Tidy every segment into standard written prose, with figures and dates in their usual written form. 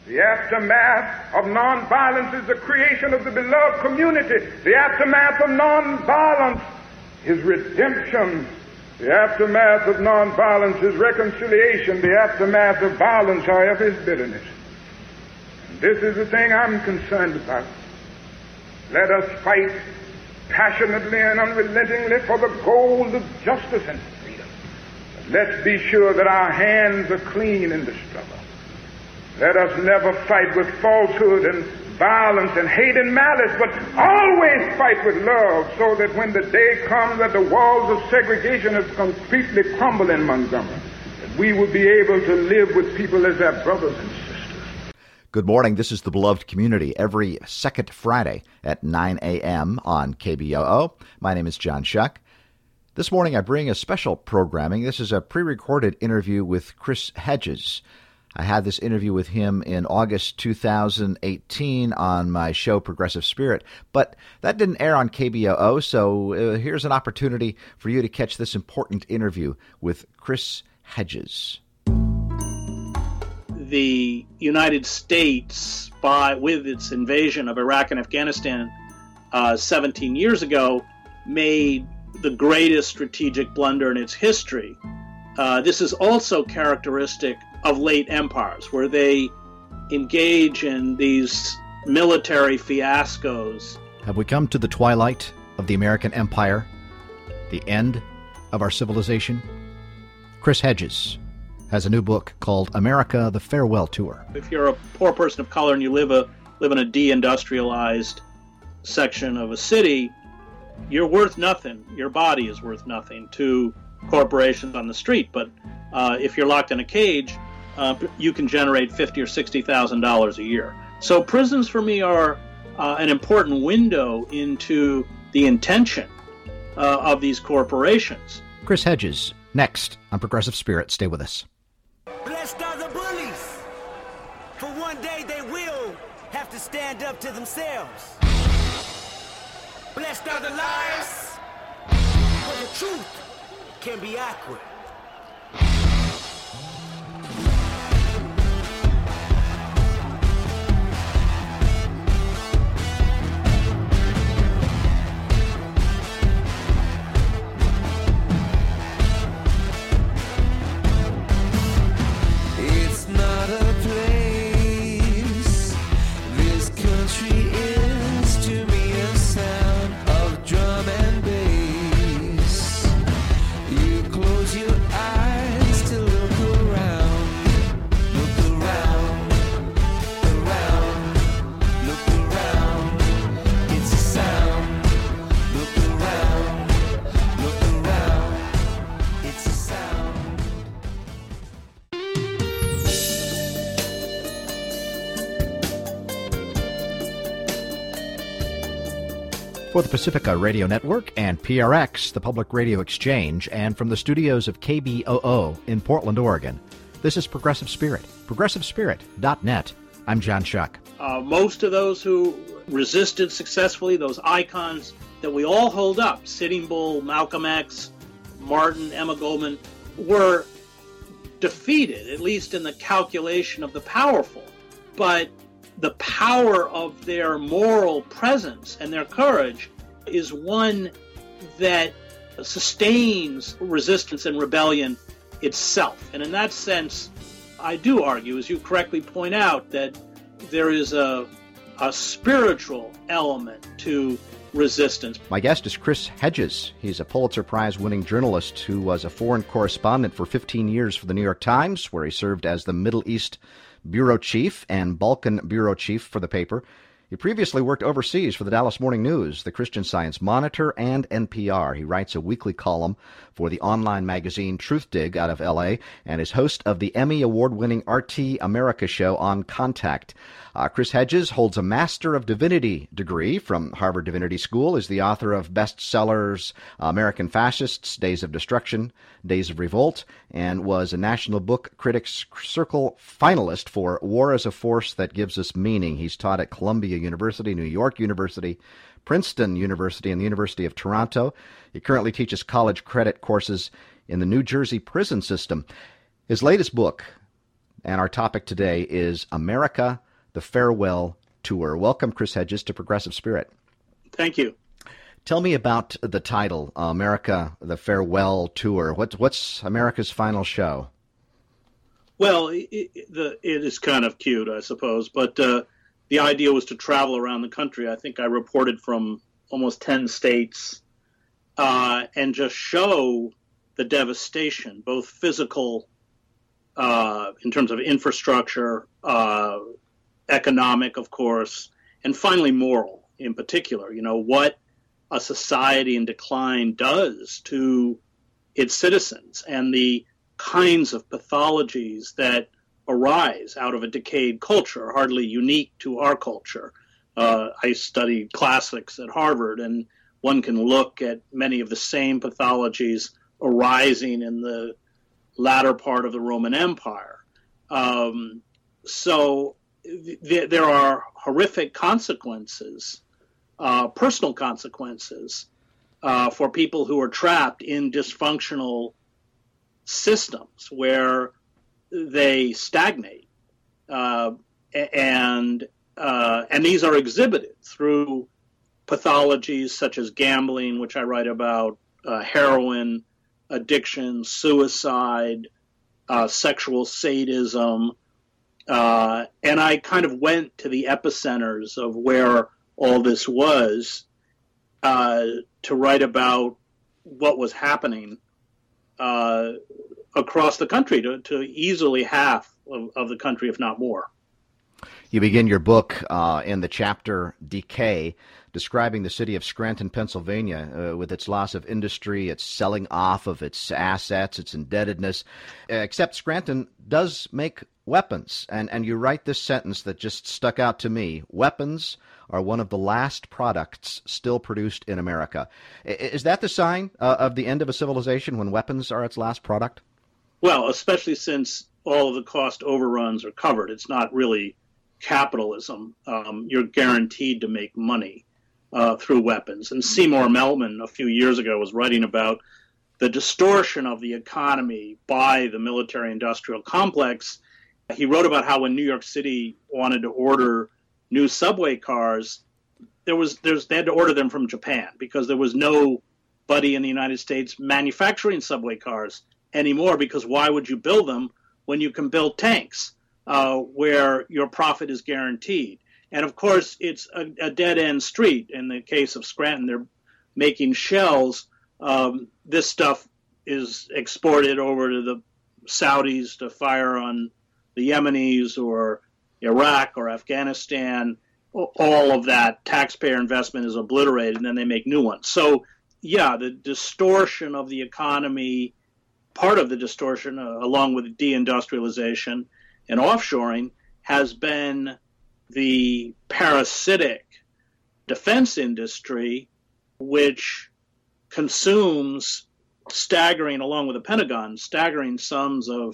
The aftermath of nonviolence is the creation of the beloved community. The aftermath of nonviolence is redemption. The aftermath of nonviolence is reconciliation. The aftermath of violence, however, is bitterness. And this is the thing I'm concerned about. Let us fight passionately and unrelentingly for the goal of justice and freedom. But let's be sure that our hands are clean in the struggle. Let us never fight with falsehood and violence and hate and malice, but always fight with love, so that when the day comes that the walls of segregation have completely crumbled in Montgomery, that we will be able to live with people as their brothers and sisters. Good morning. This is The Beloved Community, every second Friday at 9 a.m. on KBOO. My name is John Shuck. This morning I bring a special programming. This is a pre-recorded interview with Chris Hedges. I had this interview with him in August 2018 on my show Progressive Spirit, but that didn't air on KBOO, so here's an opportunity for you to catch this important interview with Chris Hedges. The United States, with its invasion of Iraq and Afghanistan 17 years ago, made the greatest strategic blunder in its history. This is also characteristic of late empires, where they engage in these military fiascos. Have we come to the twilight of the American empire? The end of our civilization? Chris Hedges has a new book called America, the Farewell Tour. If you're a poor person of color and you live in a deindustrialized section of a city, you're worth nothing. Your body is worth nothing to corporations on the street. But if you're locked in a cage, you can generate $50,000 or $60,000 a year. So prisons for me are an important window into the intention of these corporations. Chris Hedges, next on Progressive Spirit. Stay with us. Blessed are the bullies, for one day they will have to stand up to themselves. Blessed are the liars, for the truth can be awkward. For the Pacifica Radio Network and PRX, the Public Radio Exchange, and from the studios of KBOO in Portland, Oregon, this is Progressive Spirit, progressivespirit.net. I'm John Shuck. Most of those who resisted successfully, those icons that we all hold up, Sitting Bull, Malcolm X, Martin, Emma Goldman, were defeated, at least in the calculation of the powerful. But the power of their moral presence and their courage is one that sustains resistance and rebellion itself. And in that sense, I do argue, as you correctly point out, that there is a spiritual element to resistance. My guest is Chris Hedges. He's a Pulitzer Prize-winning journalist who was a foreign correspondent for 15 years for the New York Times, where he served as the Middle East bureau chief and Balkan bureau chief for the paper. He previously worked overseas for the Dallas Morning News, the Christian Science Monitor, and NPR. He writes a weekly column for the online magazine Truthdig out of L.A. and is host of the Emmy Award-winning RT America show On Contact. Chris Hedges holds a Master of Divinity degree from Harvard Divinity School, is the author of bestsellers American Fascists, Days of Destruction, Days of Revolt, and was a National Book Critics Circle finalist for War as a Force That Gives Us Meaning. He's taught at Columbia University, New York University, Princeton University, and the University of Toronto. He currently teaches college credit courses in the New Jersey prison system. His latest book, and our topic today is America, the Farewell Tour. Welcome, Chris Hedges, to Progressive Spirit. Thank you. Tell me about the title, America, the Farewell Tour. What's America's final show? Well, it is kind of cute, I suppose, but the idea was to travel around the country. I think I reported from almost 10 states and just show the devastation, both physical in terms of infrastructure, economic, of course, and finally moral in particular. You know, what a society in decline does to its citizens and the kinds of pathologies that arise out of a decayed culture are hardly unique to our culture. I studied classics at Harvard, and one can look at many of the same pathologies arising in the latter part of the Roman Empire. So there are horrific consequences, personal consequences, for people who are trapped in dysfunctional systems where they stagnate, and these are exhibited through pathologies such as gambling, which I write about, heroin addiction, suicide, sexual sadism, and I kind of went to the epicenters of where all this was to write about what was happening across the country, to easily half of the country, if not more. You begin your book in the chapter Decay, describing the city of Scranton, Pennsylvania, with its loss of industry, its selling off of its assets, its indebtedness. Except Scranton does make weapons. And you write this sentence that just stuck out to me. Weapons are one of the last products still produced in America. Is that the sign of the end of a civilization, when weapons are its last product? Well, especially since all of the cost overruns are covered. It's not really capitalism. You're guaranteed to make money through weapons. And Seymour Melman a few years ago was writing about the distortion of the economy by the military-industrial complex. He wrote about how when New York City wanted to order new subway cars, they had to order them from Japan because there was nobody in the United States manufacturing subway cars anymore, because why would you build them when you can build tanks where your profit is guaranteed? And of course, it's a dead-end street. In the case of Scranton, they're making shells. This stuff is exported over to the Saudis to fire on the Yemenis or Iraq or Afghanistan. All of that taxpayer investment is obliterated, and then they make new ones. So, yeah, the distortion of the economy, part of the distortion, along with deindustrialization and offshoring, has been the parasitic defense industry, which consumes along with the Pentagon, staggering sums of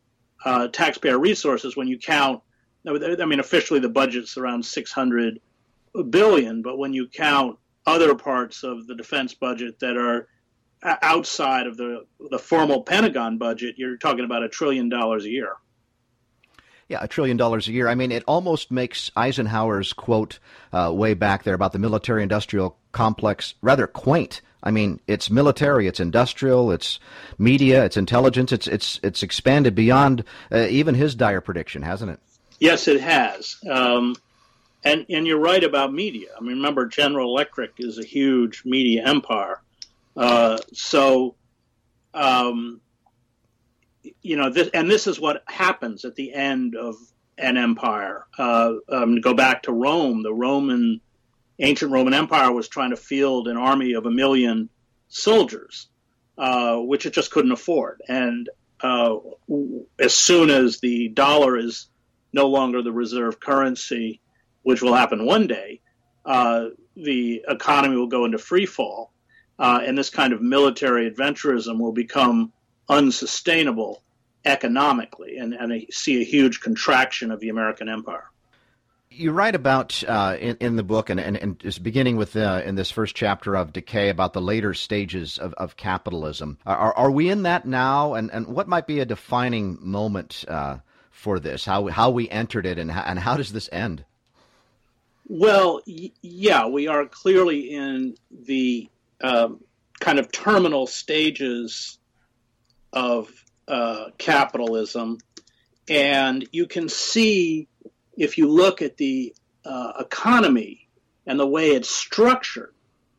taxpayer resources when you count. I mean, officially the budget's around $600 billion, but when you count other parts of the defense budget that are outside of the formal Pentagon budget, you're talking about $1 trillion a year. Yeah, $1 trillion a year. I mean, it almost makes Eisenhower's quote way back there about the military-industrial complex rather quaint. I mean, it's military, it's industrial, it's media, it's intelligence. It's expanded beyond even his dire prediction, hasn't it? Yes, it has. And you're right about media. I mean, remember, General Electric is a huge media empire. This is what happens at the end of an empire. To go back to Rome, the ancient Roman Empire was trying to field an army of 1 million soldiers, which it just couldn't afford. And as soon as the dollar is no longer the reserve currency, which will happen one day, the economy will go into free fall, and this kind of military adventurism will become unsustainable economically, and I see a huge contraction of the American empire. You write about in the book, and just beginning with in this first chapter of Decay, about the later stages of capitalism. Are we in that now? And what might be a defining moment for this? How we entered it, and how does this end? Well, yeah, we are clearly in the kind of terminal stages of capitalism, and you can see, if you look at the economy and the way it's structured,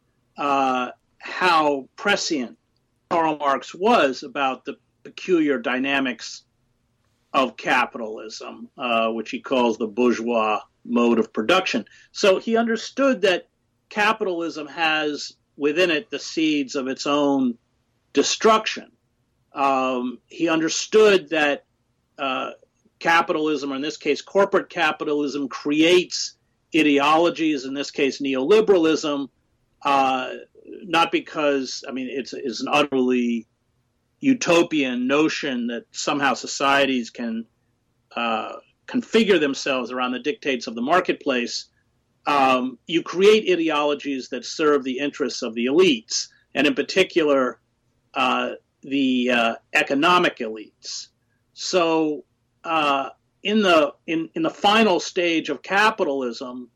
how prescient Karl Marx was about the peculiar dynamics of capitalism, which he calls the bourgeois mode of production. So he understood that capitalism has within it the seeds of its own destruction. He understood that capitalism, or in this case corporate capitalism, creates ideologies, in this case neoliberalism, not because, it's an utterly utopian notion that somehow societies can configure themselves around the dictates of the marketplace. You create ideologies that serve the interests of the elites, and in particular, the economic elites. So, in the final stage of capitalism,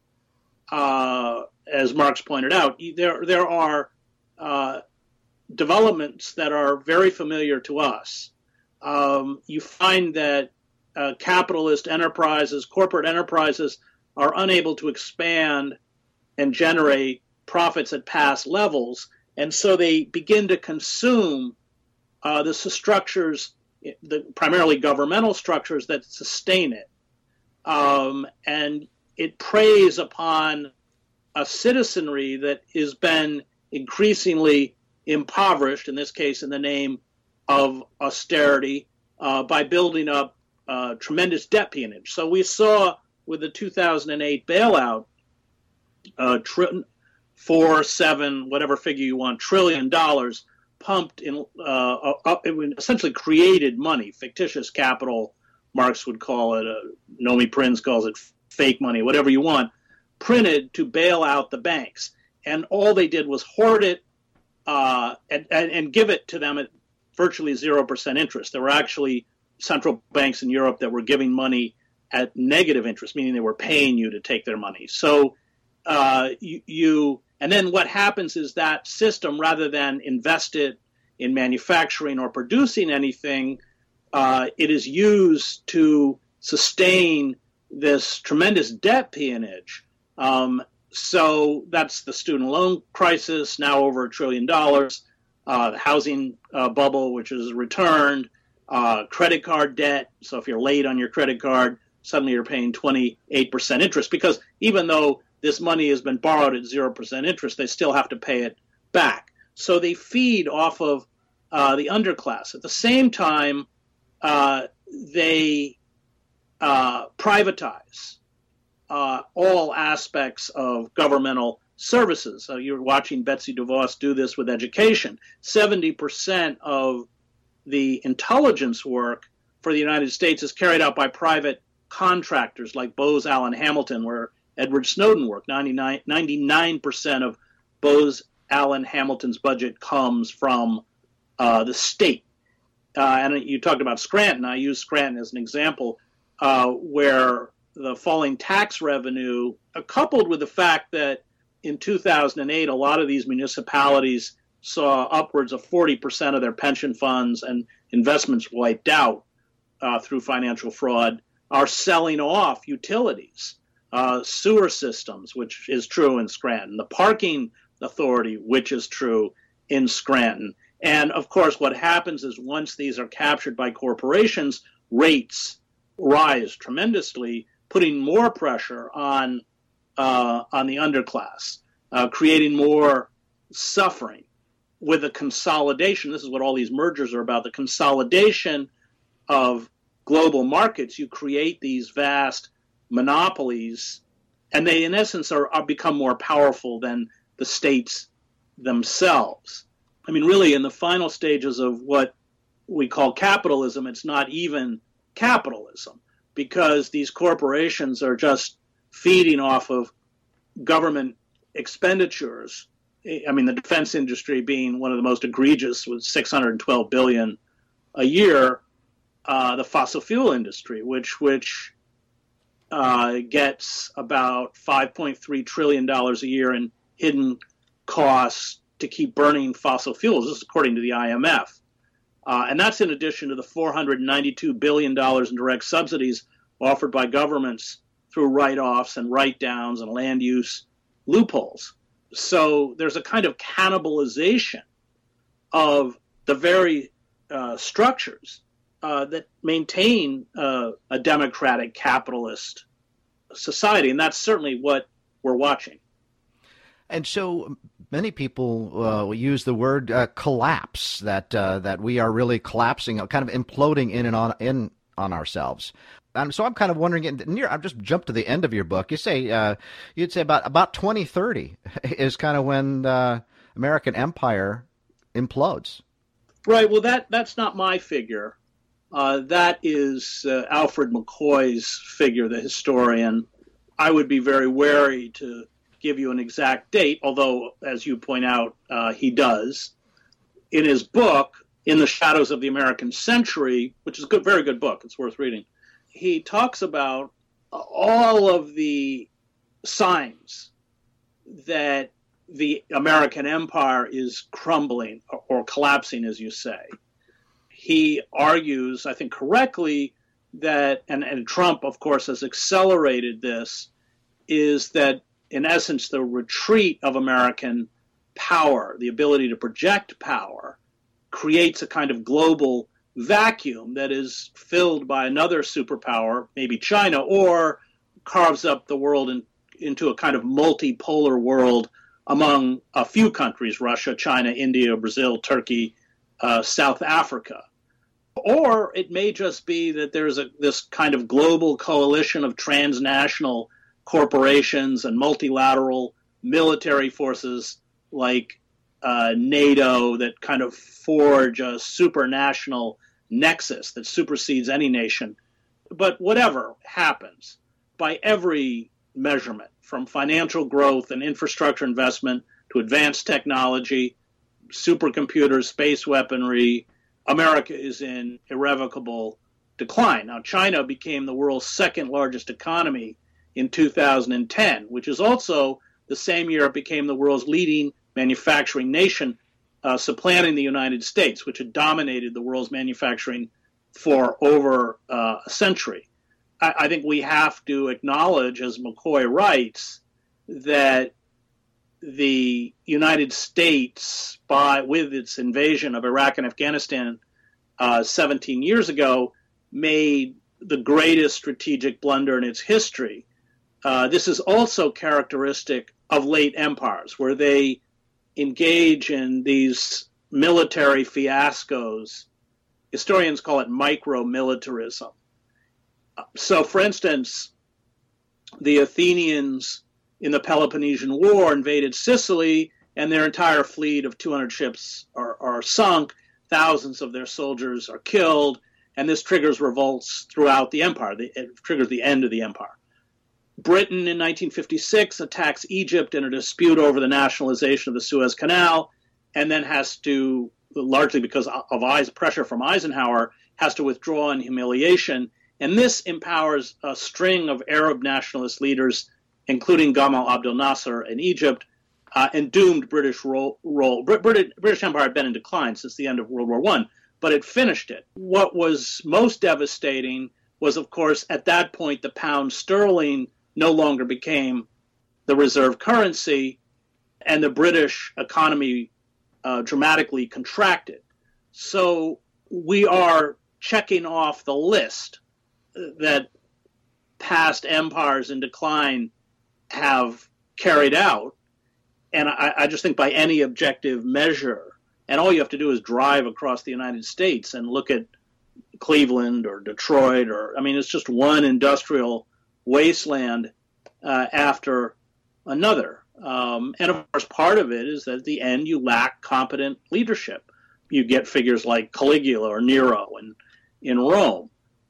as Marx pointed out, there are developments that are very familiar to us. You find that capitalist enterprises, corporate enterprises, are unable to expand and generate profits at past levels, and so they begin to consume the structures, primarily governmental structures, that sustain it. And it preys upon a citizenry that has been increasingly impoverished, in this case in the name of austerity, by building up tremendous debt peonage. So we saw with the 2008 bailout, 4, 7, whatever figure you want, $1 trillion pumped in, it essentially created money, fictitious capital, Marx would call it, Nomi Prinz calls it fake money, whatever you want, printed to bail out the banks. And all they did was hoard it and give it to them at virtually 0% interest. There were actually central banks in Europe that were giving money at negative interest, meaning they were paying you to take their money. So and then what happens is that system, rather than invest it in manufacturing or producing anything, it is used to sustain this tremendous debt peonage. So that's the student loan crisis, now over $1 trillion, the housing bubble, which is returned, credit card debt. So if you're late on your credit card, suddenly you're paying 28% interest, because even though this money has been borrowed at 0% interest, they still have to pay it back. So they feed off of the underclass. At the same time, they privatize all aspects of governmental services. So you're watching Betsy DeVos do this with education. 70% of the intelligence work for the United States is carried out by private contractors like Bose Allen Hamilton, where Edward Snowden worked. 99% of Bose Allen Hamilton's budget comes from the state. And you talked about Scranton. I use Scranton as an example, where the falling tax revenue, coupled with the fact that in 2008, a lot of these municipalities saw upwards of 40% of their pension funds and investments wiped out through financial fraud, are selling off utilities, sewer systems, which is true in Scranton, the parking authority, which is true in Scranton. And of course, what happens is once these are captured by corporations, rates rise tremendously, putting more pressure on the underclass, creating more suffering with a consolidation. This is what all these mergers are about, the consolidation of global markets. You create these vast monopolies, and they, in essence, are become more powerful than the states themselves. I mean, really, in the final stages of what we call capitalism, it's not even capitalism, because these corporations are just feeding off of government expenditures. I mean, the defense industry being one of the most egregious, with $612 billion a year, the fossil fuel industry, which gets about $5.3 trillion a year in hidden costs to keep burning fossil fuels. This is according to the IMF. And that's in addition to the $492 billion in direct subsidies offered by governments through write-offs and write-downs and land use loopholes. So there's a kind of cannibalization of the very structures that maintain a democratic capitalist society. And that's certainly what we're watching. And so many people use the word collapse, that we are really collapsing, kind of imploding in on ourselves. So I'm kind of wondering, I've just jumped to the end of your book. You say you'd say about 2030 is kind of when American empire implodes. Right. Well, that's not my figure. That is Alfred McCoy's figure, the historian. I would be very wary to give you an exact date, although, as you point out, he does. In his book, In the Shadows of the American Century, which is a very good book, it's worth reading, he talks about all of the signs that the American empire is crumbling or collapsing, as you say. He argues, I think correctly, that, and Trump, of course, has accelerated this, is that, in essence, the retreat of American power, the ability to project power, creates a kind of global vacuum that is filled by another superpower, maybe China, or carves up the world into a kind of multipolar world among a few countries, Russia, China, India, Brazil, Turkey, South Africa. Or it may just be that there's this kind of global coalition of transnational corporations and multilateral military forces like NATO that kind of forge a supranational nexus that supersedes any nation. But whatever happens, by every measurement, from financial growth and infrastructure investment to advanced technology, supercomputers, space weaponry, America is in irrevocable decline. Now, China became the world's second largest economy in 2010, which is also the same year it became the world's leading manufacturing nation, supplanting the United States, which had dominated the world's manufacturing for over a century. I think we have to acknowledge, as McCoy writes, that the United States, with its invasion of Iraq and Afghanistan 17 years ago, made the greatest strategic blunder in its history. This is also characteristic of late empires, where they engage in these military fiascos. Historians call it micro-militarism. So, for instance, the Athenians in the Peloponnesian War invaded Sicily, and their entire fleet of 200 ships are sunk. Thousands of their soldiers are killed, and this triggers revolts throughout the empire. It triggers the end of the empire. Britain in 1956 attacks Egypt in a dispute over the nationalization of the Suez Canal, and then has to, largely because of pressure from Eisenhower, has to withdraw in humiliation. And this empowers a string of Arab nationalist leaders, including Gamal Abdel Nasser in Egypt, and doomed British role. British Empire had been in decline since the end of World War I, but it finished it. What was most devastating was, of course, at that point, the pound sterling no longer became the reserve currency, and the British economy dramatically contracted. So we are checking off the list that past empires in decline have carried out. And I just think by any objective measure, and all you have to do is drive across the United States and look at Cleveland or Detroit, it's just one industrial wasteland after another. And of course, part of it is that at the end you lack competent leadership. You get figures like Caligula or Nero in Rome.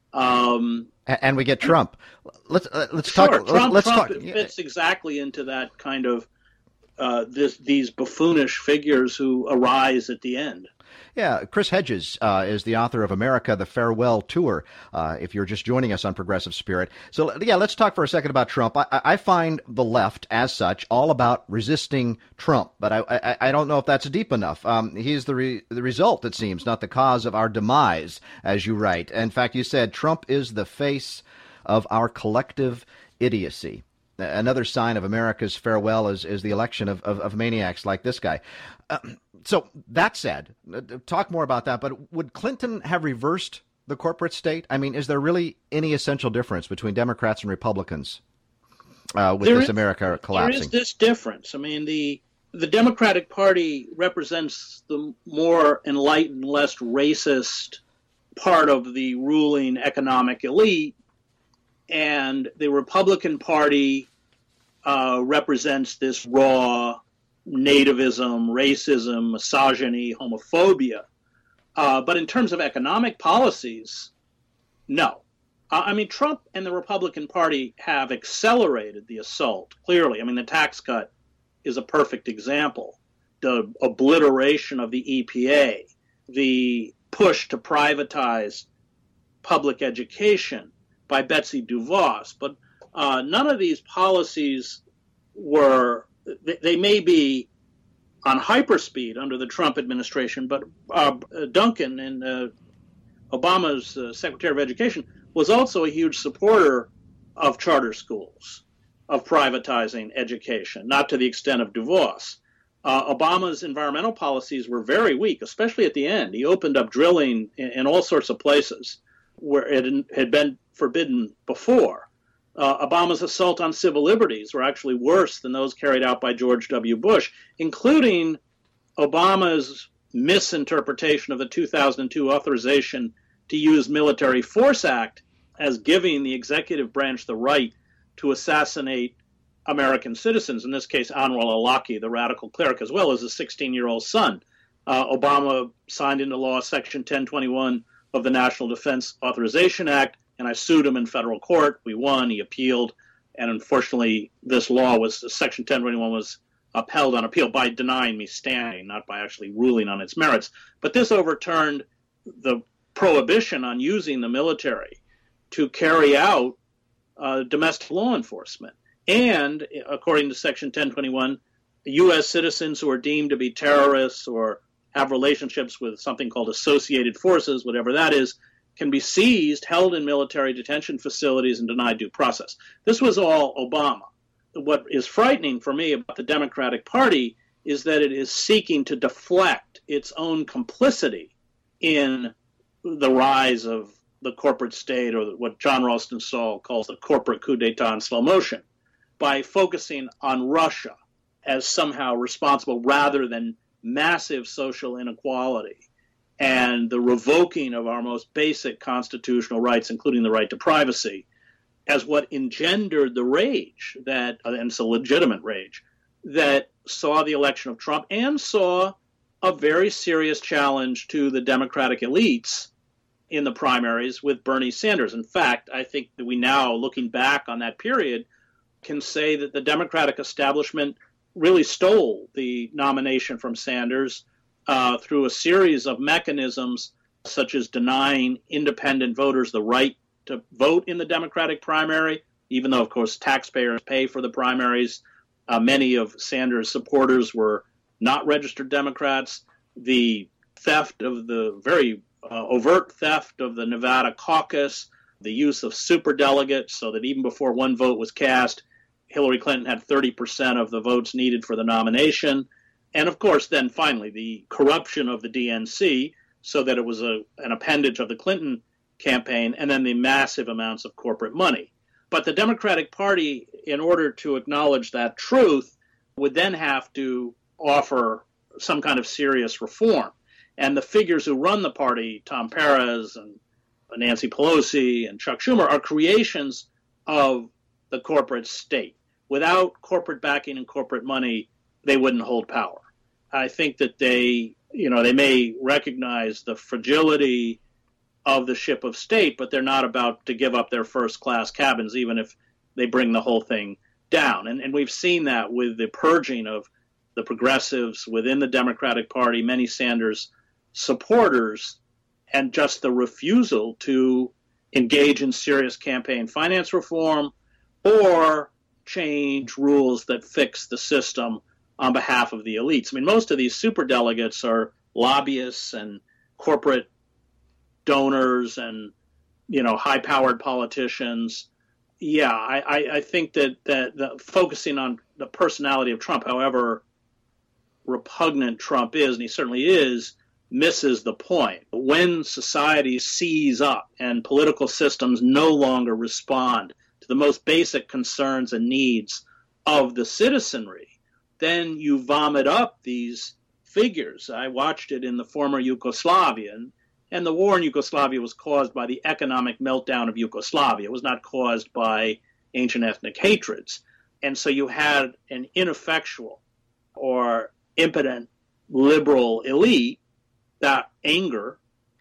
And we get Trump. Let's talk. Trump fits exactly into that kind of these buffoonish figures who arise at the end. Yeah, Chris Hedges is the author of America, the Farewell Tour, if you're just joining us on Progressive Spirit. So, yeah, let's talk for a second about Trump. I find the left, as such, all about resisting Trump, but I don't know if that's deep enough. He's the result, it seems, not the cause of our demise, as you write. In fact, you said Trump is the face of our collective idiocy. Another sign of America's farewell is the election of maniacs like this guy. So that said, talk more about that. But would Clinton have reversed the corporate state? I mean, is there really any essential difference between Democrats and Republicans with America collapsing? There is this difference. I mean, the Democratic Party represents the more enlightened, less racist part of the ruling economic elite, and the Republican Party represents this raw nativism, racism, misogyny, homophobia. But in terms of economic policies, no. I mean, Trump and the Republican Party have accelerated the assault, clearly. I mean, the tax cut is a perfect example. The obliteration of the EPA, the push to privatize public education by Betsy DeVos. But none of these policies they may be on hyperspeed under the Trump administration, but Duncan, and Obama's Secretary of Education, was also a huge supporter of charter schools, of privatizing education, not to the extent of DeVos. Obama's environmental policies were very weak, especially at the end. He opened up drilling in all sorts of places where it had been forbidden before. Obama's assault on civil liberties were actually worse than those carried out by George W. Bush, including Obama's misinterpretation of the 2002 authorization to use Military Force Act as giving the executive branch the right to assassinate American citizens, in this case, Anwar al-Awlaki, the radical cleric, as well as his 16-year-old son. Obama signed into law Section 1021 of the National Defense Authorization Act, and I sued him in federal court. We won. He appealed. And unfortunately, this law Section 1021 was upheld on appeal by denying me standing, not by actually ruling on its merits. But this overturned the prohibition on using the military to carry out domestic law enforcement. And according to Section 1021, U.S. citizens who are deemed to be terrorists or have relationships with something called associated forces, whatever that is, can be seized, held in military detention facilities, and denied due process. This was all Obama. What is frightening for me about the Democratic Party is that it is seeking to deflect its own complicity in the rise of the corporate state, or what John Ralston Saul calls the corporate coup d'etat in slow motion, by focusing on Russia as somehow responsible rather than massive social inequality and the revoking of our most basic constitutional rights, including the right to privacy, as what engendered the rage and it's a legitimate rage, that saw the election of Trump and saw a very serious challenge to the Democratic elites in the primaries with Bernie Sanders. In fact, I think that we now, looking back on that period, can say that the Democratic establishment really stole the nomination from Sanders through a series of mechanisms, such as denying independent voters the right to vote in the Democratic primary, even though, of course, taxpayers pay for the primaries. Many of Sanders' supporters were not registered Democrats. The theft of the very overt theft of the Nevada caucus, the use of superdelegates so that even before one vote was cast, Hillary Clinton had 30% of the votes needed for the nomination. And of course, then finally, the corruption of the DNC so that it was an appendage of the Clinton campaign, and then the massive amounts of corporate money. But the Democratic Party, in order to acknowledge that truth, would then have to offer some kind of serious reform. And the figures who run the party, Tom Perez and Nancy Pelosi and Chuck Schumer, are creations of the corporate state. Without corporate backing and corporate money, they wouldn't hold power. I think that they may recognize the fragility of the ship of state, but they're not about to give up their first-class cabins, even if they bring the whole thing down. And we've seen that with the purging of the progressives within the Democratic Party. Many Sanders supporters and just the refusal to engage in serious campaign finance reform or change rules that fix the system on behalf of the elites. I mean, most of these superdelegates are lobbyists and corporate donors and, high-powered politicians. Yeah, I think that focusing on the personality of Trump, however repugnant Trump is, and he certainly is, misses the point. When society seize up and political systems no longer respond to the most basic concerns and needs of the citizenry, then you vomit up these figures. I watched it in the former Yugoslavia, and the war in Yugoslavia was caused by the economic meltdown of Yugoslavia. It was not caused by ancient ethnic hatreds. And so you had an ineffectual or impotent liberal elite. That anger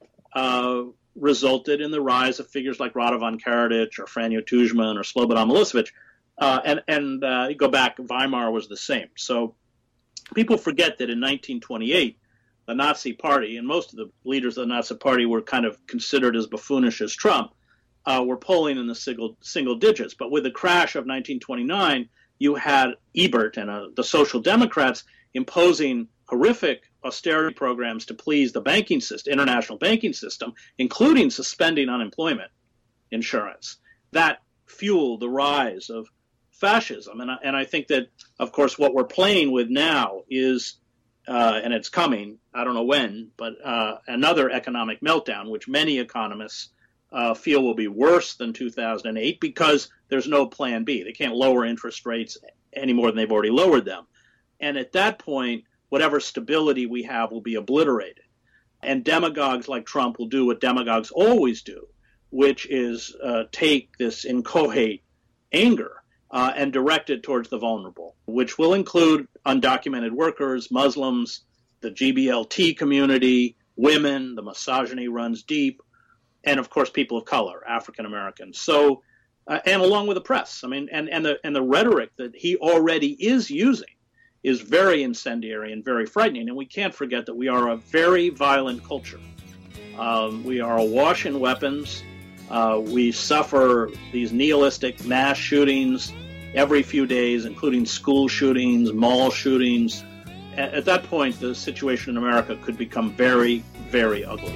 resulted in the rise of figures like Radovan Karadzic or Franjo Tudjman or Slobodan Milosevic. And you go back, Weimar was the same. So people forget that in 1928, the Nazi Party, and most of the leaders of the Nazi Party were kind of considered as buffoonish as Trump, were polling in the single digits. But with the crash of 1929, you had Ebert and the Social Democrats imposing horrific austerity programs to please the banking system, international banking system, including suspending unemployment insurance. That fueled the rise of fascism. And I think that, of course, what we're playing with now is, and it's coming, I don't know when, but another economic meltdown, which many economists feel will be worse than 2008 because there's no plan B. They can't lower interest rates any more than they've already lowered them. And at that point, whatever stability we have will be obliterated. And demagogues like Trump will do what demagogues always do, which is take this inchoate anger and direct it towards the vulnerable, which will include undocumented workers, Muslims, the GBLT community, women. The misogyny runs deep, and of course people of color, African Americans. So, and along with the press, I mean, and the rhetoric that he already is using is very incendiary and very frightening. And we can't forget that we are a very violent culture. We are awash in weapons. We suffer these nihilistic mass shootings every few days, including school shootings, mall shootings. At that point, the situation in America could become very, very ugly.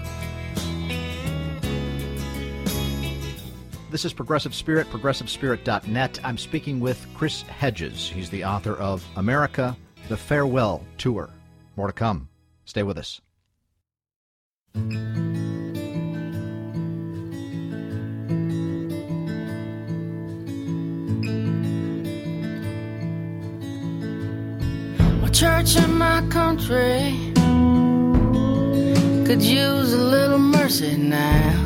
This is Progressive Spirit, progressivespirit.net. I'm speaking with Chris Hedges. He's the author of America, The Farewell Tour. More to come. Stay with us. My church and my country could use a little mercy now.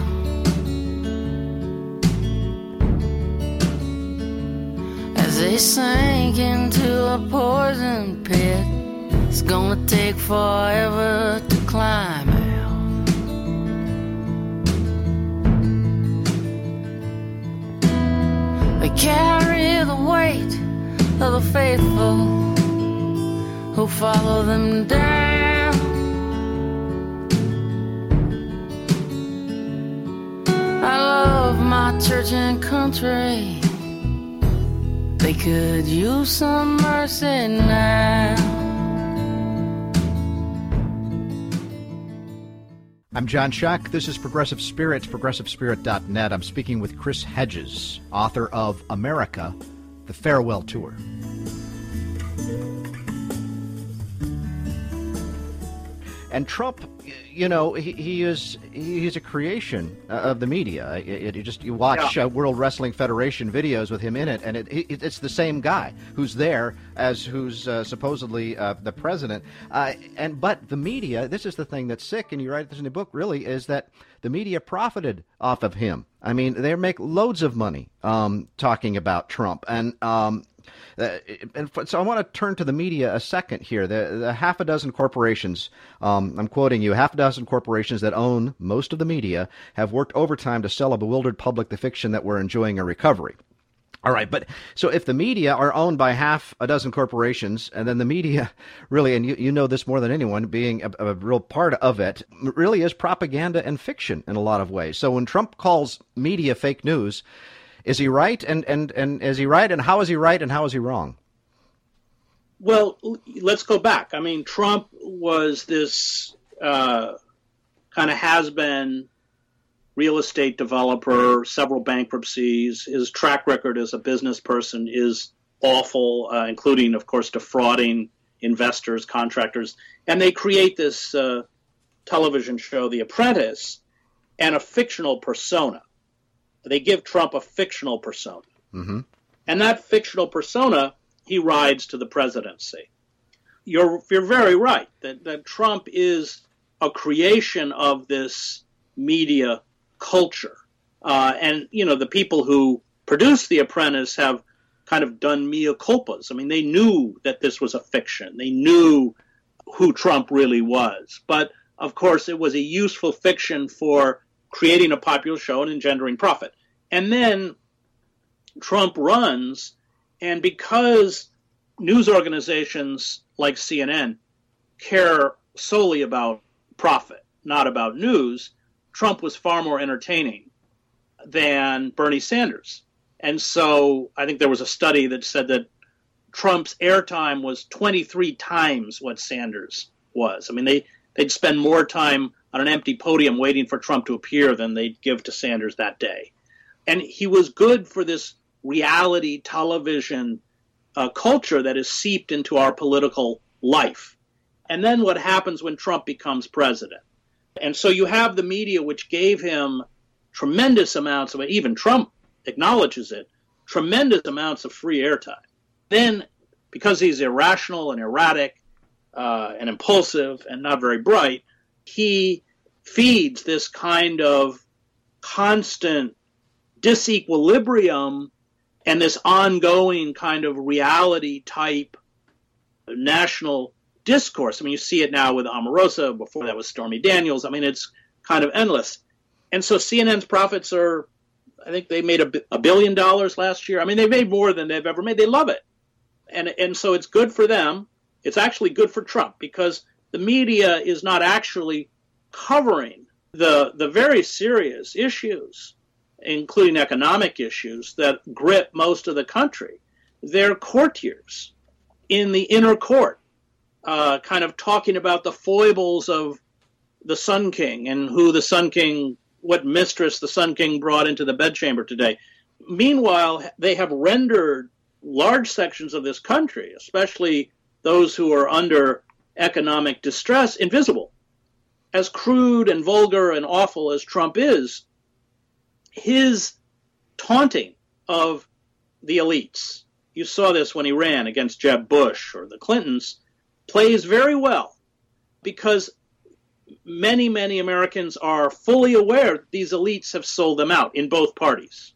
They sank into a poison pit. It's gonna take forever to climb out. They carry the weight of the faithful who follow them down. I love my church and country. They could use some mercy now. I'm John Shuck. This is Progressive Spirit, progressivespirit.net. I'm speaking with Chris Hedges, author of America, The Farewell Tour. And Trump, you know, he's a creation of the media. You watch World Wrestling Federation videos with him in it, and it's the same guy who's there as who's supposedly the president. But the media, this is the thing that's sick, and you write this in the book, really, is that the media profited off of him. I mean, they make loads of money talking about Trump, and so I want to turn to the media a second here. The half a dozen corporations, I'm quoting you, half a dozen corporations that own most of the media have worked overtime to sell a bewildered public the fiction that we're enjoying a recovery. All right, but so if the media are owned by half a dozen corporations, and then the media really, and you know this more than anyone, being a real part of it, really is propaganda and fiction in a lot of ways. So when Trump calls media fake news, is he right? And is he right? And how is he right? And how is he wrong? Well, let's go back. I mean, Trump was this kind of has-been real estate developer, several bankruptcies. His track record as a business person is awful, including, of course, defrauding investors, contractors. And they create this television show, The Apprentice, and a fictional persona. They give Trump a fictional persona. Mm-hmm. And that fictional persona, he rides to the presidency. You're very right that Trump is a creation of this media culture. And, you know, the people who produced The Apprentice have kind of done mea culpas. I mean, they knew that this was a fiction. They knew who Trump really was. But, of course, it was a useful fiction for creating a popular show and engendering profit. And then Trump runs, and because news organizations like CNN care solely about profit, not about news, Trump was far more entertaining than Bernie Sanders. And so I think there was a study that said that Trump's airtime was 23 times what Sanders was. I mean, they'd spend more time on an empty podium waiting for Trump to appear than they'd give to Sanders that day. And he was good for this reality television culture that is seeped into our political life. And then what happens when Trump becomes president? And so you have the media, which gave him tremendous amounts of, even Trump acknowledges it, tremendous amounts of free airtime. Then, because he's irrational and erratic and impulsive and not very bright, he feeds this kind of constant disequilibrium and this ongoing kind of reality type national discourse. I mean, you see it now with Omarosa. Before that was Stormy Daniels. I mean, it's kind of endless. And so CNN's profits are, I think they made $1 billion last year. I mean, they made more than they've ever made. They love it. And so it's good for them. It's actually good for Trump because the media is not actually covering the very serious issues, including economic issues, that grip most of the country. They're courtiers in the inner court, kind of talking about the foibles of the Sun King and who the Sun King, what mistress the Sun King brought into the bedchamber today. Meanwhile, they have rendered large sections of this country, especially those who are under economic distress, invisible. As crude and vulgar and awful as Trump is, his taunting of the elites, you saw this when he ran against Jeb Bush or the Clintons, plays very well because many, many Americans are fully aware that these elites have sold them out in both parties.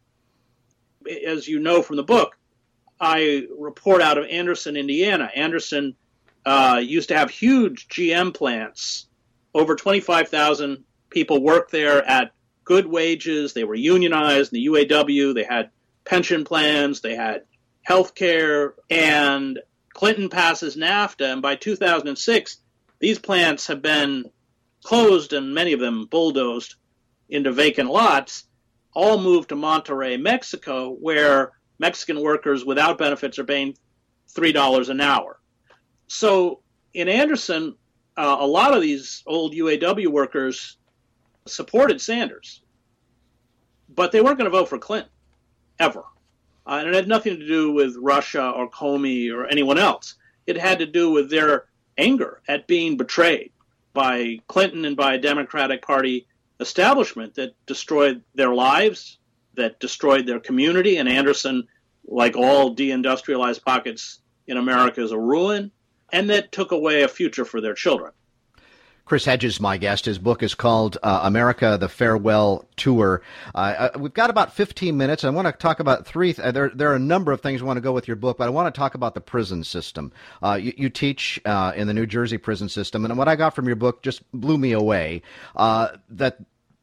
As you know from the book, I report out of Anderson, Indiana. Anderson used to have huge GM plants. Over 25,000 people worked there at good wages. They were unionized in the UAW. They had pension plans. They had health care. And Clinton passes NAFTA. And by 2006, these plants have been closed and many of them bulldozed into vacant lots, all moved to Monterrey, Mexico, where Mexican workers without benefits are paying $3 an hour. So in Anderson, a lot of these old UAW workers supported Sanders, but they weren't going to vote for Clinton, ever. And it had nothing to do with Russia or Comey or anyone else. It had to do with their anger at being betrayed by Clinton and by a Democratic Party establishment that destroyed their lives, that destroyed their community. And Anderson, like all deindustrialized pockets in America, is a ruin, and that took away a future for their children. Chris Hedges, my guest. His book is called America, the Farewell Tour. We've got about 15 minutes. I want to talk about three. There are a number of things I want to go with your book, but I want to talk about the prison system. You teach in the New Jersey prison system, and what I got from your book just blew me away, that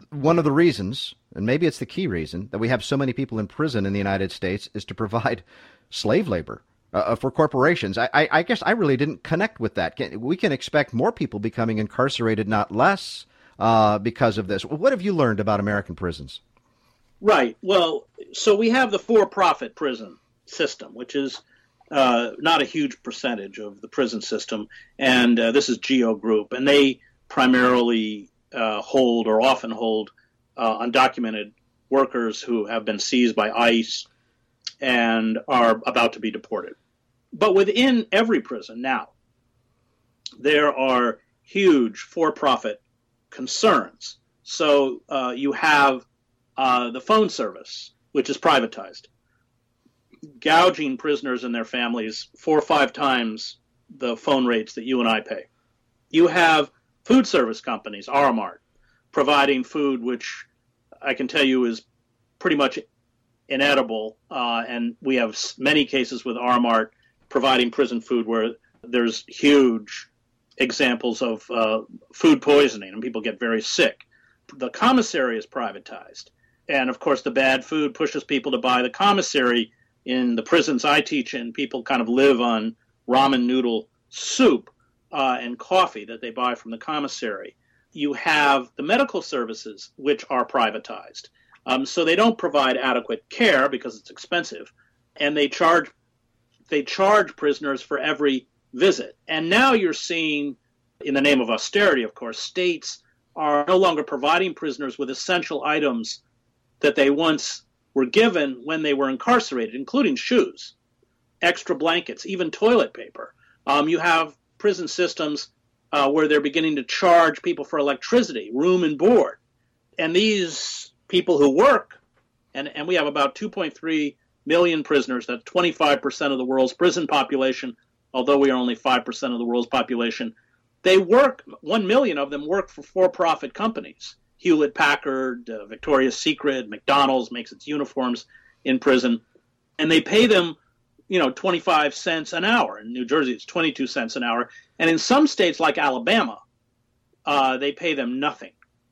one of the reasons, and maybe it's the key reason, that we have so many people in prison in the United States is to provide slave labor for corporations. I guess I really didn't connect with that. We can expect more people becoming incarcerated, not less, because of this. What have you learned about American prisons? Right. Well, so we have the for-profit prison system, which is not a huge percentage of the prison system, and this is Geo Group, and they primarily hold or often hold undocumented workers who have been seized by ICE and are about to be deported. But within every prison now, there are huge for-profit concerns. So you have the phone service, which is privatized, gouging prisoners and their families 4 or 5 times the phone rates that you and I pay. You have food service companies, Aramark, providing food which I can tell you is pretty much inedible, and we have many cases with Aramark providing prison food where there's huge examples of food poisoning and people get very sick. The commissary is privatized, and of course the bad food pushes people to buy the commissary. In the prisons I teach in, people kind of live on ramen noodle soup and coffee that they buy from the commissary. You have the medical services, which are privatized. So they don't provide adequate care because it's expensive, and they charge prisoners for every visit. And now you're seeing, in the name of austerity, of course, states are no longer providing prisoners with essential items that they once were given when they were incarcerated, including shoes, extra blankets, even toilet paper. You have prison systems where they're beginning to charge people for electricity, room and board. And these people who work, and we have about 2.3 million prisoners, that's 25% of the world's prison population, although we are only 5% of the world's population. They work, 1 million of them work for-profit companies. Hewlett-Packard, Victoria's Secret, McDonald's makes its uniforms in prison, and they pay them, 25 cents an hour. In New Jersey, it's 22 cents an hour, and in some states like Alabama, they pay them nothing.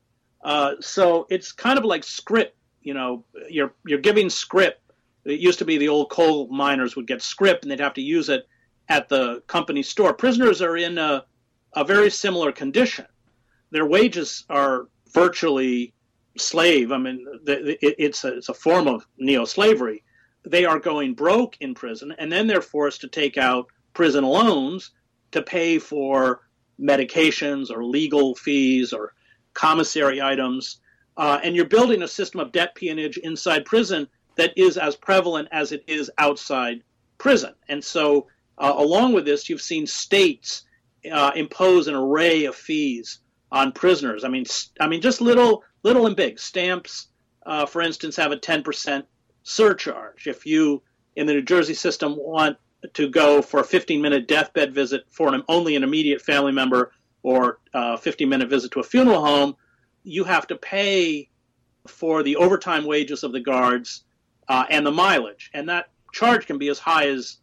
So it's kind of like scrip. You're giving scrip. It used to be the old coal miners would get scrip, and they'd have to use it at the company store. Prisoners are in a very similar condition. Their wages are virtually slave. I mean, it's a form of neo-slavery. They are going broke in prison, and then they're forced to take out prison loans to pay for medications or legal fees or commissary items. And you're building a system of debt peonage inside prison that is as prevalent as it is outside prison. And so along with this, you've seen states impose an array of fees on prisoners. I mean, just little and big. Stamps, for instance, have a 10% surcharge. If you, in the New Jersey system, want to go for a 15-minute deathbed visit for only an immediate family member or a 15-minute visit to a funeral home, you have to pay for the overtime wages of the guards and the mileage. And that charge can be as high as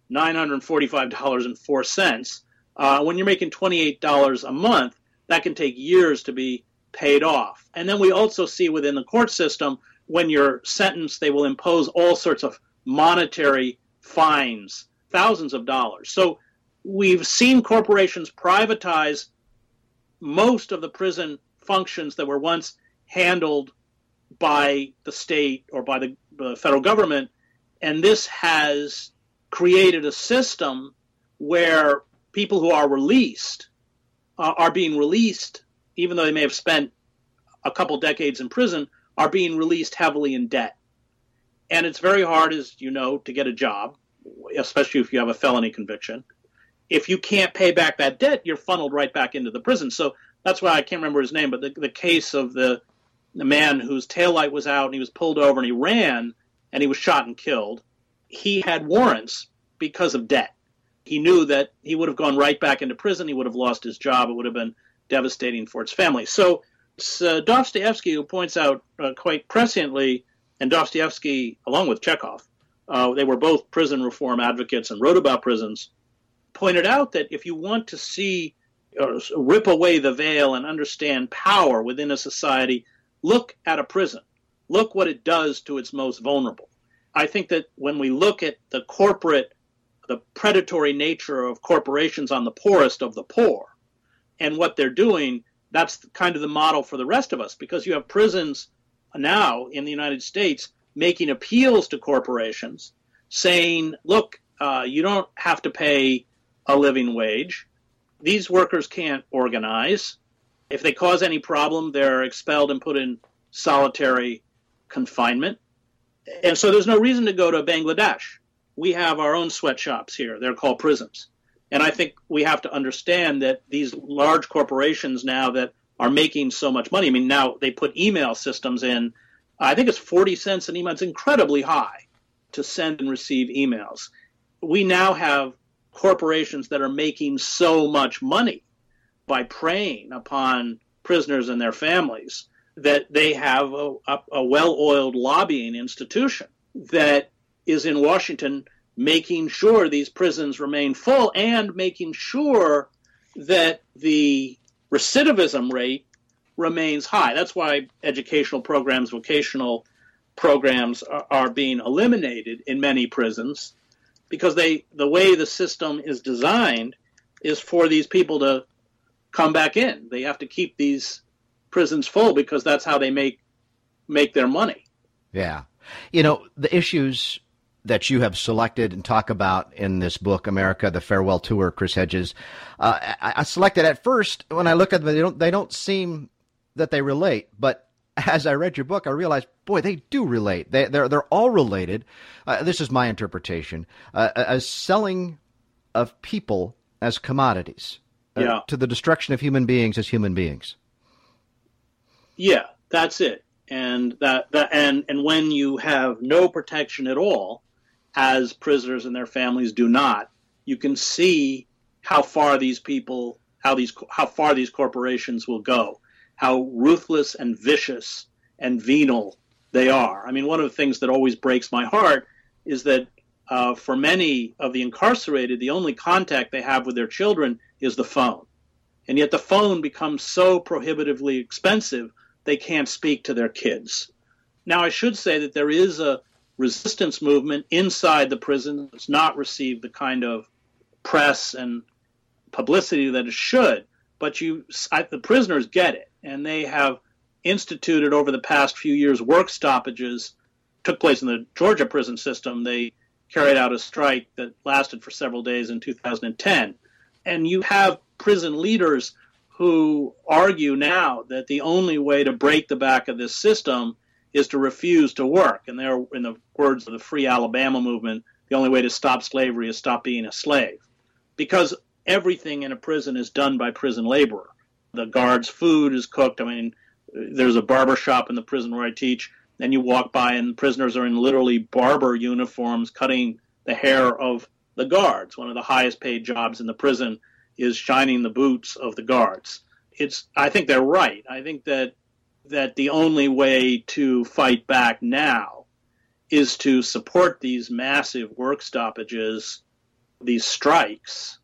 $945.04. When you're making $28 a month, that can take years to be paid off. And then we also see within the court system, when you're sentenced, they will impose all sorts of monetary fines, thousands of dollars. So we've seen corporations privatize most of the prison functions that were once handled by the state or by the federal government. And this has created a system where people who are released are being released, even though they may have spent a couple decades in prison, are being released heavily in debt. And it's very hard, as you know, to get a job, especially if you have a felony conviction. If you can't pay back that debt, you're funneled right back into the prison. So that's why I can't remember his name, but the case of the man whose taillight was out and he was pulled over and he ran and he was shot and killed, he had warrants because of debt. He knew that he would have gone right back into prison. He would have lost his job. It would have been devastating for his family. So Dostoevsky, who points out quite presciently, and Dostoevsky, along with Chekhov, they were both prison reform advocates and wrote about prisons, pointed out that if you want to see or rip away the veil and understand power within a society, look at a prison. Look what it does to its most vulnerable. I think that when we look at the predatory nature of corporations on the poorest of the poor and what they're doing, that's kind of the model for the rest of us, because you have prisons now in the United States making appeals to corporations saying, look, you don't have to pay a living wage. These workers can't organize. If they cause any problem, they're expelled and put in solitary confinement. And so there's no reason to go to Bangladesh. We have our own sweatshops here. They're called prisons. And I think we have to understand that these large corporations now that are making so much money, I mean, now they put email systems in. I think it's 40 cents an email. It's incredibly high to send and receive emails. We now have corporations that are making so much money by preying upon prisoners and their families that they have a well-oiled lobbying institution that is in Washington making sure these prisons remain full and making sure that the recidivism rate remains high. That's why educational programs, vocational programs are being eliminated in many prisons, because the way the system is designed is for these people to come back in. They have to keep these prisons full because that's how they make their money. Yeah. You know, the issues that you have selected and talk about in this book, America, the Farewell Tour, Chris Hedges, I selected at first, when I look at them, they don't seem that they relate. But as I read your book, I realized, boy, they do relate. They're all related. This is my interpretation. As selling of people as commodities, to the destruction of human beings as human beings. Yeah, that's it. And and when you have no protection at all, as prisoners and their families do not, you can see how far these corporations will go, how ruthless and vicious and venal they are. I mean, one of the things that always breaks my heart is that for many of the incarcerated, the only contact they have with their children is the phone. And yet the phone becomes so prohibitively expensive, they can't speak to their kids. Now, I should say that there is a resistance movement inside the prison that's not received the kind of press and publicity that it should, but the prisoners get it, and they have instituted over the past few years work stoppages. Took place in the Georgia prison system. They carried out a strike that lasted for several days in 2010. And you have prison leaders who argue now that the only way to break the back of this system is to refuse to work. And they're, in the words of the Free Alabama movement, the only way to stop slavery is stop being a slave. Because everything in a prison is done by prison laborer. The guards' food is cooked. I mean, there's a barber shop in the prison where I teach, and you walk by and prisoners are in literally barber uniforms cutting the hair of the guards. One of the highest paid jobs in the prison is shining the boots of the guards. I think they're right. I think that the only way to fight back now is to support these massive work stoppages, these strikes,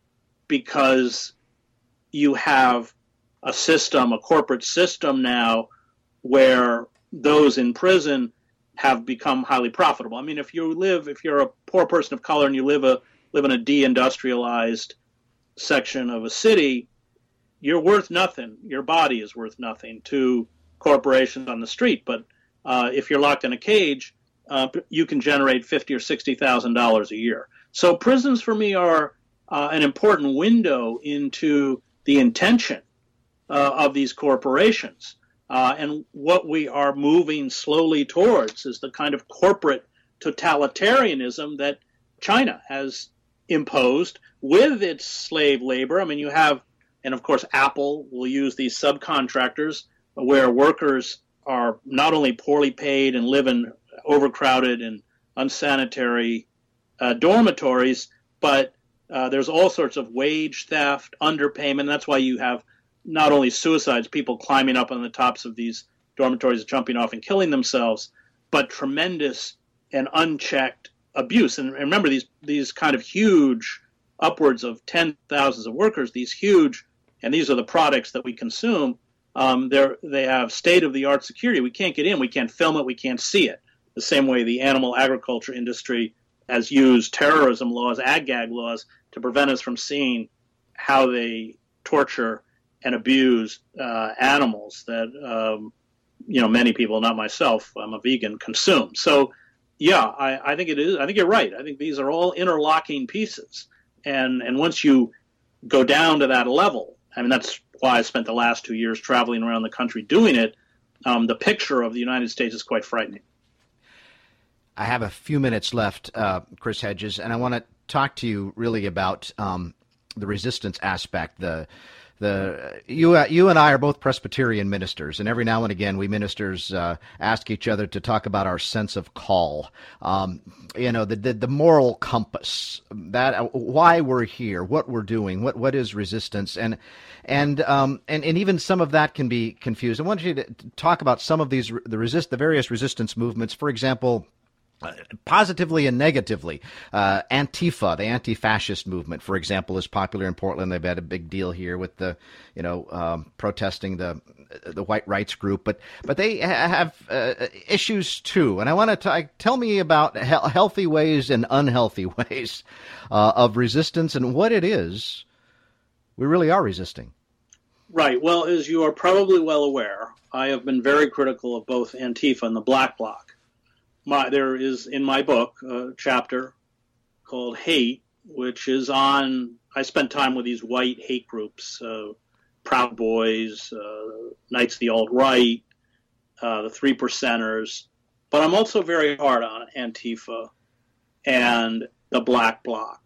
because you have a system, a corporate system now, where those in prison have become highly profitable. I mean, if you're a poor person of color and you live in a deindustrialized section of a city, you're worth nothing. Your body is worth nothing to corporations on the street. But if you're locked in a cage, you can generate $50,000 or $60,000 a year. So prisons for me are an important window into the intention of these corporations. And what we are moving slowly towards is the kind of corporate totalitarianism that China has imposed with its slave labor. I mean, you have, and of course, Apple will use these subcontractors where workers are not only poorly paid and live in overcrowded and unsanitary dormitories, but there's all sorts of wage theft, underpayment. That's why you have not only suicides, people climbing up on the tops of these dormitories, jumping off and killing themselves, but tremendous and unchecked abuse. And remember, these kind of huge, upwards of 10,000s of workers, these huge, and these are the products that we consume, They have state-of-the-art security. We can't get in. We can't film it. We can't see it. The same way the animal agriculture industry has used terrorism laws, ag-gag laws, to prevent us from seeing how they torture and abuse animals that, many people, not myself, I'm a vegan, consume. So, yeah, I think it is. I think you're right. I think these are all interlocking pieces. And once you go down to that level, I mean, that's why I spent the last 2 years traveling around the country doing it, the picture of the United States is quite frightening. I have a few minutes left, Chris Hedges, and I want to talk to you really about the resistance aspect. You and I are both Presbyterian ministers, and every now and again we ministers ask each other to talk about our sense of call. The moral compass, that why we're here, what we're doing, what is resistance, and even some of that can be confused. I want you to talk about some of these the various resistance movements. For example, positively and negatively. Antifa, the anti-fascist movement, for example, is popular in Portland. They've had a big deal here with the, protesting the white rights group, but they have issues too. And I want to tell me about healthy ways and unhealthy ways of resistance and what it is we really are resisting. Right. Well, as you are probably well aware, I have been very critical of both Antifa and the Black Bloc. There is in my book a chapter called Hate, which is on, I spent time with these white hate groups, Proud Boys, Knights of the Alt-Right, the Three Percenters, but I'm also very hard on Antifa and the Black Bloc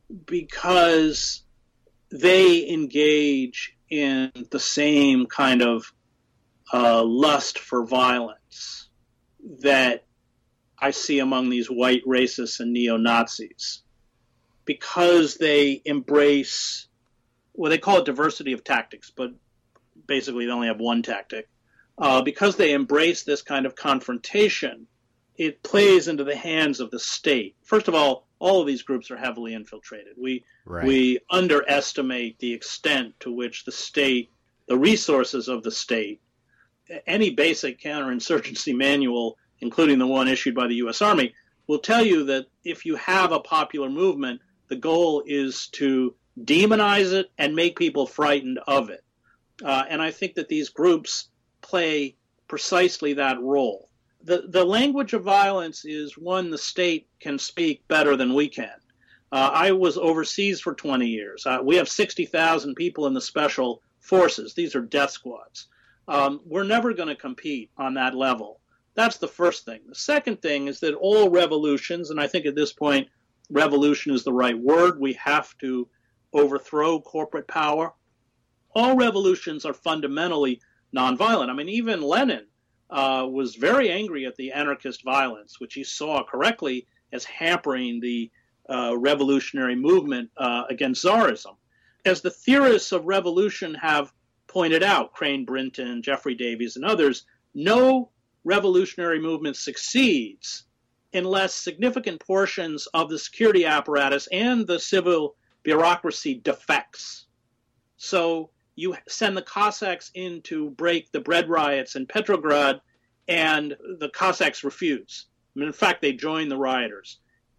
because they engage in the same kind of lust for violence that I see among these white racists and neo-Nazis, because they embrace, well, they call it diversity of tactics, but basically they only have one tactic. Because they embrace this kind of confrontation, it plays into the hands of the state. First of all of these groups are heavily infiltrated. We underestimate the extent to which the state, the resources of the state, any basic counterinsurgency manual, including the one issued by the U.S. Army, will tell you that if you have a popular movement, the goal is to demonize it and make people frightened of it. And I think that these groups play precisely that role. The language of violence is one the state can speak better than we can. I was overseas for 20 years. We have 60,000 people in the special forces. These are death squads. We're never going to compete on that level. That's the first thing. The second thing is that all revolutions, and I think at this point revolution is the right word, we have to overthrow corporate power. All revolutions are fundamentally nonviolent. I mean, even Lenin was very angry at the anarchist violence, which he saw correctly as hampering the revolutionary movement against Tsarism. As the theorists of revolution have pointed out, Crane Brinton, Jeffrey Davies, and others, no revolutionary movement succeeds unless significant portions of the security apparatus and the civil bureaucracy defects. So you send the Cossacks in to break the bread riots in Petrograd, and the Cossacks refuse. I mean, in fact, they join the rioters.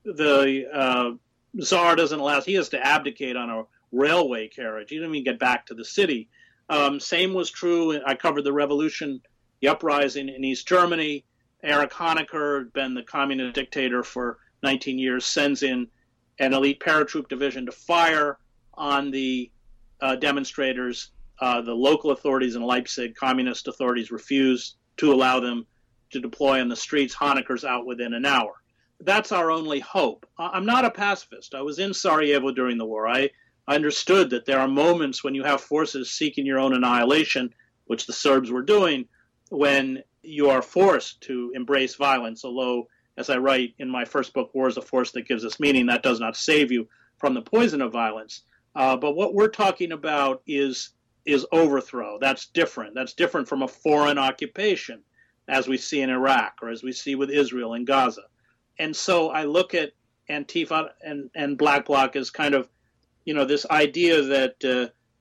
The Tsar doesn't allow, he has to abdicate on a railway carriage. He didn't even get back to the city. Same was true, I covered the revolution, the uprising in East Germany. Erich Honecker had been the communist dictator for 19 years, sends in an elite paratroop division to fire on the demonstrators. The local authorities in Leipzig, communist authorities, refused to allow them to deploy on the streets. Honecker's out within an hour. That's our only hope. I'm not a pacifist. I was in Sarajevo during the war. I understood that there are moments when you have forces seeking your own annihilation, which the Serbs were doing, when you are forced to embrace violence, although, as I write in my first book, War is a Force That Gives Us Meaning, that does not save you from the poison of violence. But what we're talking about is overthrow. That's different. That's different from a foreign occupation, as we see in Iraq or as we see with Israel and Gaza. And so I look at Antifa and Black Bloc as kind of, this idea that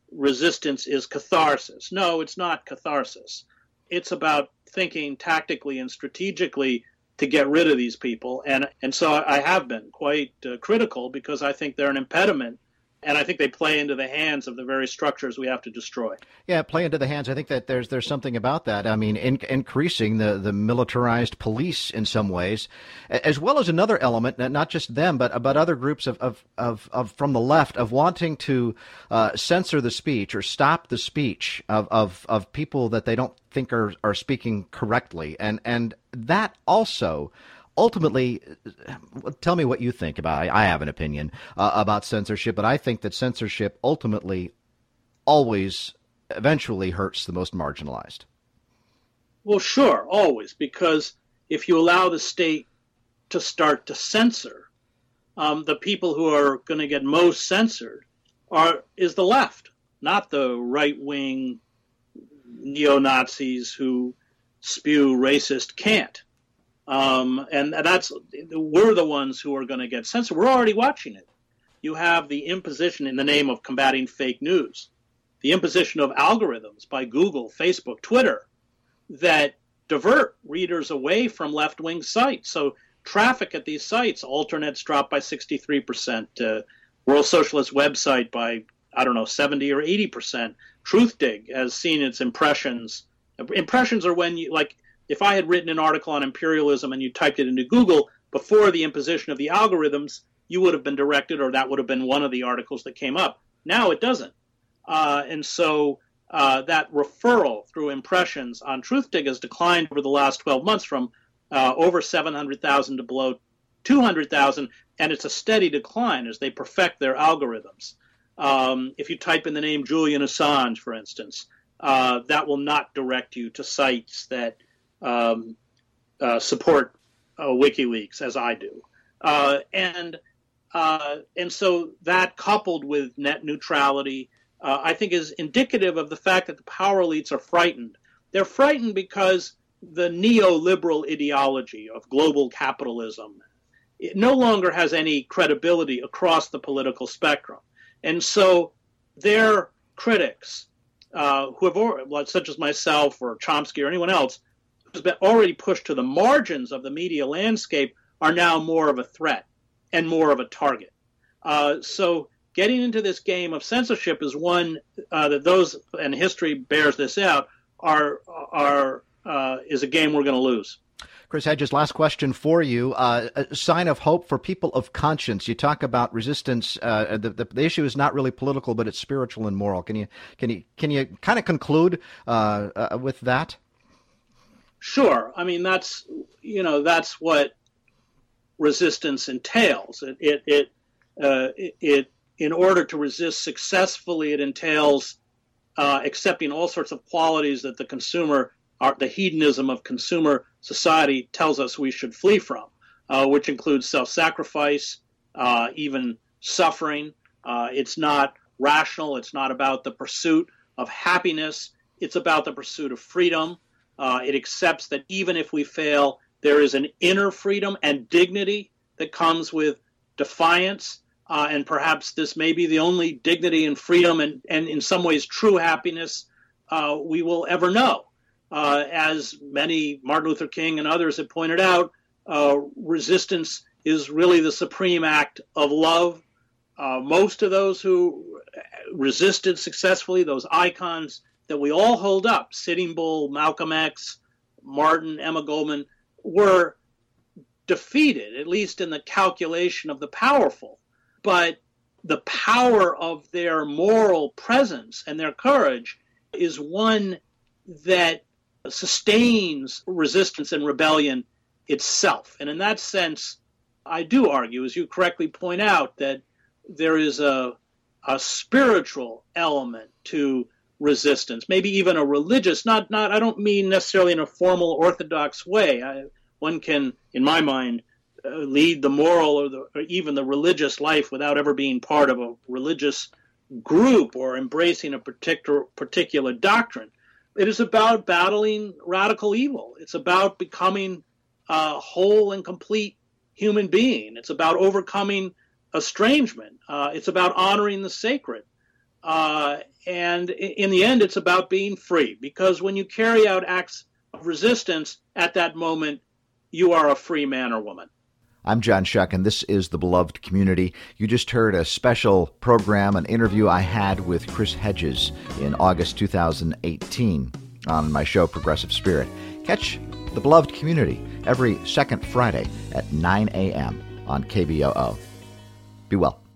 resistance is catharsis. No, it's not catharsis. It's about thinking tactically and strategically to get rid of these people. And so I have been quite critical because I think they're an impediment. And I think they play into the hands of the very structures we have to destroy. Yeah, play into the hands. I think that there's something about that. I mean, increasing the militarized police in some ways, as well as another element, not just them, but other groups of from the left of wanting to censor the speech or stop the speech of people that they don't think are speaking correctly, and that also. Ultimately, tell me what you think about it. I have an opinion about censorship, but I think that censorship ultimately always eventually hurts the most marginalized. Well, sure, always, because if you allow the state to start to censor, the people who are going to get most censored is the left, not the right-wing neo-Nazis who spew racist cant. And we're the ones who are going to get censored. We're already watching it. You have the imposition in the name of combating fake news, the imposition of algorithms by Google, Facebook, Twitter that divert readers away from left-wing sites. So traffic at these sites, Alternet's dropped by 63%, World Socialist website by, 70 or 80%. Truthdig has seen its impressions. Impressions are when you, like, if I had written an article on imperialism and you typed it into Google before the imposition of the algorithms, you would have been directed, or that would have been one of the articles that came up. Now it doesn't. And so that referral through impressions on Truthdig has declined over the last 12 months from over 700,000 to below 200,000, and it's a steady decline as they perfect their algorithms. If you type in the name Julian Assange, for instance, that will not direct you to sites that support WikiLeaks, as I do, and so that, coupled with net neutrality, I think is indicative of the fact that the power elites are frightened. They're frightened because the neoliberal ideology of global capitalism, it no longer has any credibility across the political spectrum, and so their critics, such as myself or Chomsky or anyone else, has been already pushed to the margins of the media landscape, are now more of a threat and more of a target. So getting into this game of censorship is one that those, and history bears this out, is a game we're going to lose. Chris Hedges, last question for you. A sign of hope for people of conscience. You talk about resistance. The issue is not really political, but it's spiritual and moral. Can you kind of conclude with that? Sure. I mean, that's what resistance entails. It in order to resist successfully, it entails accepting all sorts of qualities that the hedonism of consumer society tells us we should flee from, which includes self-sacrifice, even suffering. It's not rational. It's not about the pursuit of happiness. It's about the pursuit of freedom. It accepts that even if we fail, there is an inner freedom and dignity that comes with defiance. And perhaps this may be the only dignity and freedom and in some ways true happiness we will ever know. As many, Martin Luther King and others have pointed out, resistance is really the supreme act of love. Most of those who resisted successfully, those icons that we all hold up, Sitting Bull, Malcolm X, Martin, Emma Goldman, were defeated, at least in the calculation of the powerful. But the power of their moral presence and their courage is one that sustains resistance and rebellion itself. And in that sense, I do argue, as you correctly point out, that there is a spiritual element to resistance, maybe even a religious, I don't mean necessarily in a formal orthodox way. One can, in my mind, lead the moral or even the religious life without ever being part of a religious group or embracing a particular doctrine. It is about battling radical evil. It's about becoming a whole and complete human being. It's about overcoming estrangement. It's about honoring the sacred. And in the end, it's about being free, because when you carry out acts of resistance at that moment, you are a free man or woman. I'm John Shuck, and this is The Beloved Community. You just heard a special program, an interview I had with Chris Hedges in August 2018 on my show, Progressive Spirit. Catch The Beloved Community every second Friday at 9 a.m. on KBOO. Be well.